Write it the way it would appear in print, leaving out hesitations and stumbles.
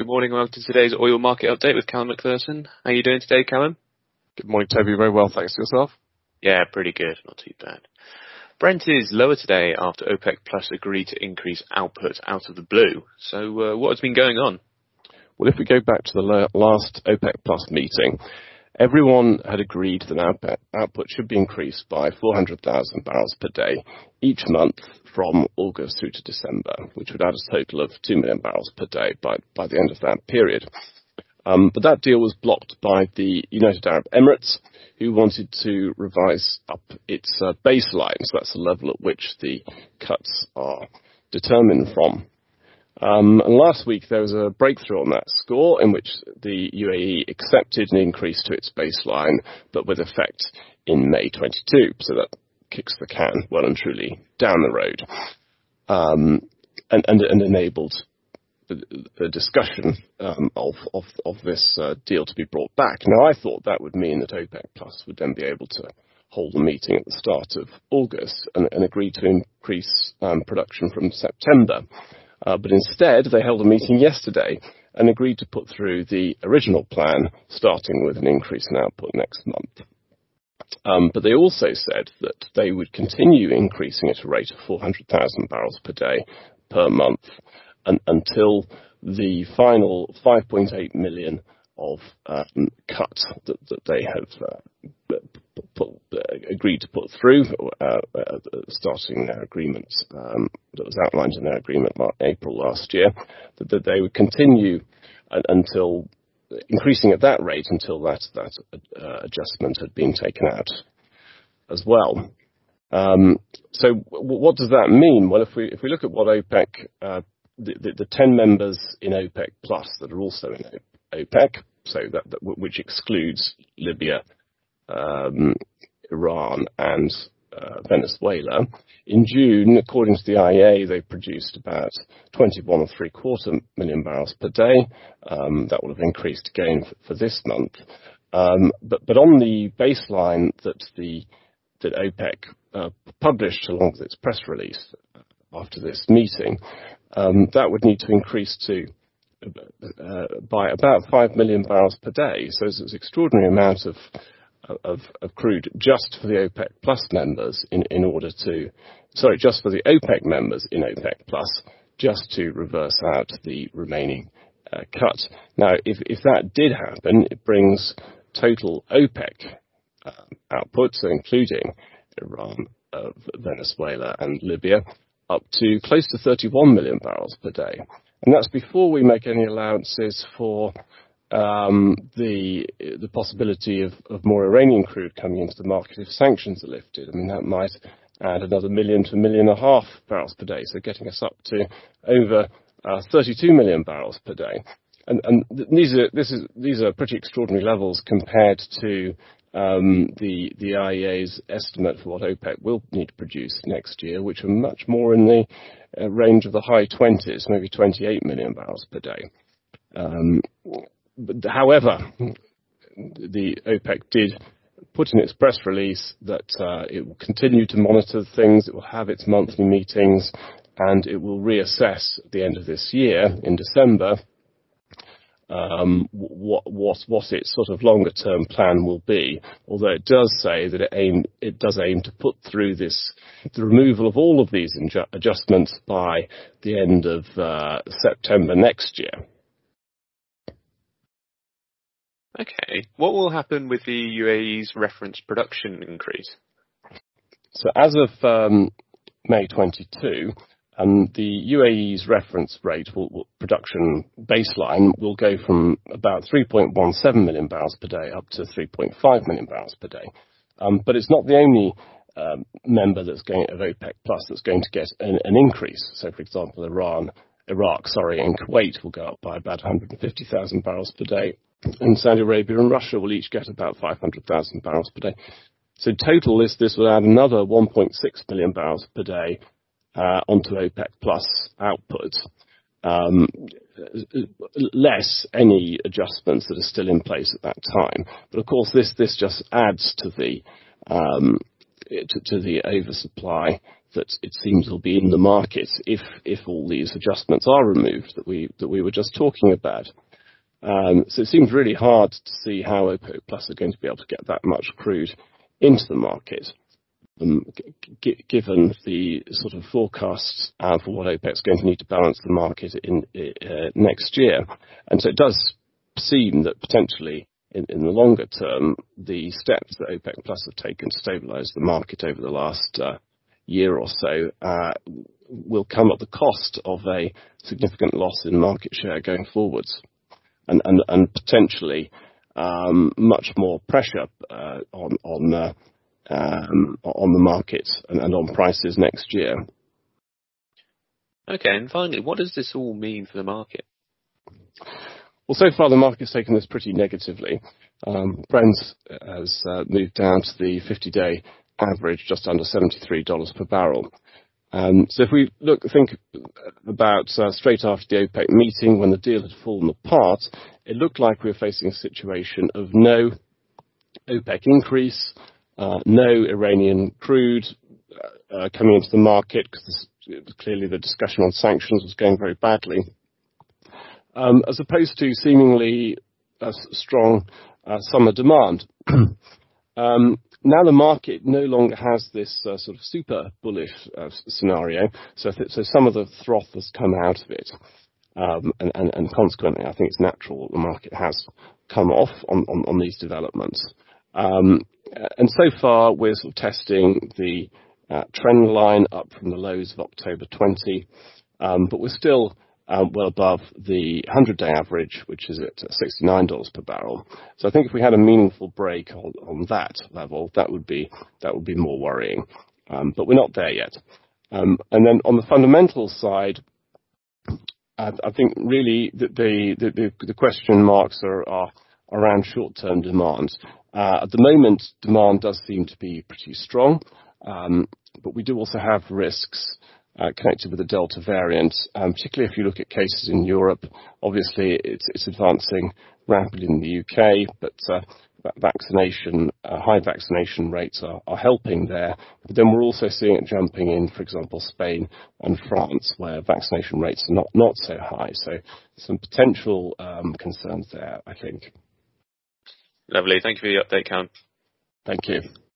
Good morning, welcome to today's oil market update with Callum McPherson. How are you doing today, Callum? Good morning, Toby. Very well, thanks. Yourself? Yeah, pretty good. Not too bad. Brent is lower today after OPEC Plus agreed to increase output out of the blue. So what has been going on? Well, if we go back to the last OPEC Plus meeting, everyone had agreed that output should be increased by 400,000 barrels per day each month from August through to December, which would add a total of 2 million barrels per day by the end of that period. But that deal was blocked by the United Arab Emirates, who wanted to revise up its baseline. So that's the level at which the cuts are determined from. And last week there was a breakthrough on that score in which the UAE accepted an increase to its baseline, but with effect in May 22. So that kicks the can well and truly down the road, and enabled the discussion of this deal to be brought back. Now, I thought that would mean that OPEC Plus would then be able to hold a meeting at the start of August and agree to increase production from September. But instead, they held a meeting yesterday and agreed to put through the original plan, starting with an increase in output next month. But they also said that they would continue increasing at a rate of 400,000 barrels per day per month until the final 5.8 million of cut that they have agreed to put through, starting their agreement that was outlined in their agreement April last year, that they would continue until increasing at that rate until that adjustment had been taken out as well. So what does that mean? Well, if we look at what OPEC, the 10 members in OPEC Plus that are also in OPEC, so which excludes Libya, Iran and Venezuela. In June, according to the IEA, they produced about 21.75 million barrels per day. That will have increased again for this month. But on the baseline that OPEC published along with its press release after this meeting, that would need to increase to by about 5 million barrels per day. So it's an extraordinary amount of crude just for the OPEC Plus members just for the OPEC members in OPEC Plus, just to reverse out the remaining cut. Now, if that did happen, it brings total OPEC output, so including Iran, Venezuela and Libya, up to close to 31 million barrels per day. And that's before we make any allowances for the possibility of more Iranian crude coming into the market if sanctions are lifted. I mean, that might add another 1 million to 1.5 million barrels per day, so getting us up to over 32 million barrels per day. And these are pretty extraordinary levels compared to the IEA's estimate for what OPEC will need to produce next year, which are much more in the range of the high 20s, maybe 28 million barrels per day. But however, the OPEC did put in its press release that it will continue to monitor things, it will have its monthly meetings, and it will reassess at the end of this year, in December, what its sort of longer term plan will be. Although it does say that it does aim to put through the removal of all of these adjustments by the end of September next year. Okay. What will happen with the UAE's reference production increase? So as of May 22, the UAE's reference rate production baseline will go from about 3.17 million barrels per day up to 3.5 million barrels per day. But it's not the only member of OPEC Plus that's going to get an increase. So, for example, Iraq, and Kuwait will go up by about 150,000 barrels per day. And Saudi Arabia and Russia will each get about 500,000 barrels per day. So total this will add another 1.6 million barrels per day onto OPEC Plus output, less any adjustments that are still in place at that time. But of course, this just adds to the oversupply that it seems will be in the market if all these adjustments are removed that we were just talking about. So it seems really hard to see how OPEC Plus are going to be able to get that much crude into the market, given the sort of forecasts for what OPEC is going to need to balance the market in next year. And so it does seem that potentially in the longer term, the steps that OPEC Plus have taken to stabilise the market over the last year or so will come at the cost of a significant loss in market share going forwards, and potentially much more pressure on the market and on prices next year. Okay, and finally, what does this all mean for the market? Well, so far the market's taken this pretty negatively. Brent has moved down to the 50-day average, just under $73 per barrel. So if we think about straight after the OPEC meeting, when the deal had fallen apart, it looked like we were facing a situation of no OPEC increase, no Iranian crude coming into the market, because clearly the discussion on sanctions was going very badly, as opposed to seemingly strong summer demand. Now the market no longer has this sort of super bullish scenario, so some of the froth has come out of it, and consequently I think it's natural that the market has come off on these developments. And so far we're sort of testing the trend line up from the lows of October 20, but we're still well above the 100-day average, which is at $69 per barrel. So I think if we had a meaningful break on that level, that would be more worrying. But we're not there yet. And then on the fundamental side, I think really the question marks are around short-term demand. At the moment, demand does seem to be pretty strong, but we do also have risks connected with the Delta variant, particularly if you look at cases in Europe. Obviously, it's advancing rapidly in the UK, but high vaccination rates are helping there. But then we're also seeing it jumping in, for example, Spain and France, where vaccination rates are not so high. So some potential concerns there, I think. Lovely. Thank you for the update, Callum. Thank you.